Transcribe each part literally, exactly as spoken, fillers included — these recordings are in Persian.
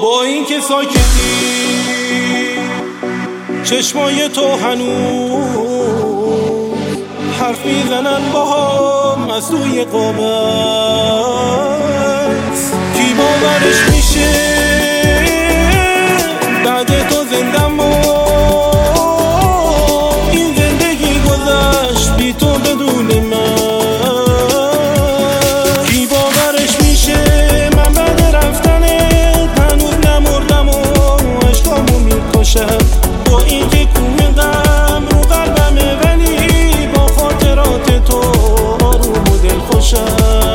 با این که ساکتی چشمای تو هنوز حرف میزنن با هم از توی قامت. کی باورش میشه بعد تو زنده ما این زندگی گذشت بی تو بدون من. کی باورش میشه من بعد رفتنت هنوز نمردم و عشقامو میکشم. با این که کوه غم رو قلبمه ولی با خاطرات تو آروم و دلخوشم.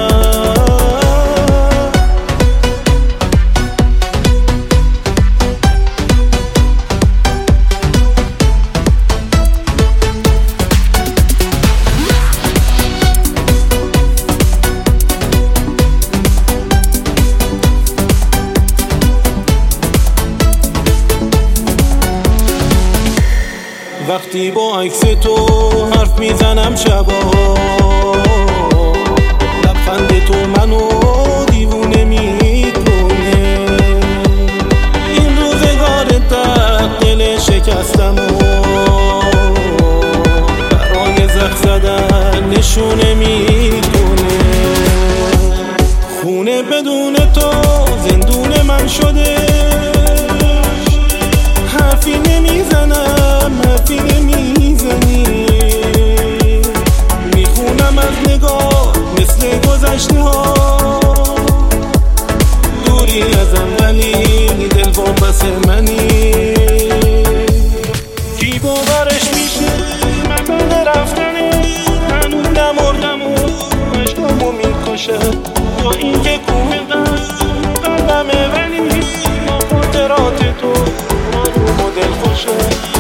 وقتی با عکس تو حرف میزنم شبا لبخند تو منو دیوونه میکنه. این روزگار درد دل شکستم و برای زخم زدن نشونه میکنه. خونه بدون تو زندون من شده. حرفی نمیزنم حرفی نمیزنی میخونم از نگاه مثل گذشته ها. دوری ازم ولی دل واپس منی. کی باورش میشه من بعد رفتنه هنوز نمردم و عشقامو میکشم. با این که کوه قلبمه ولی با خاطرات تو آروم و دلخوشم.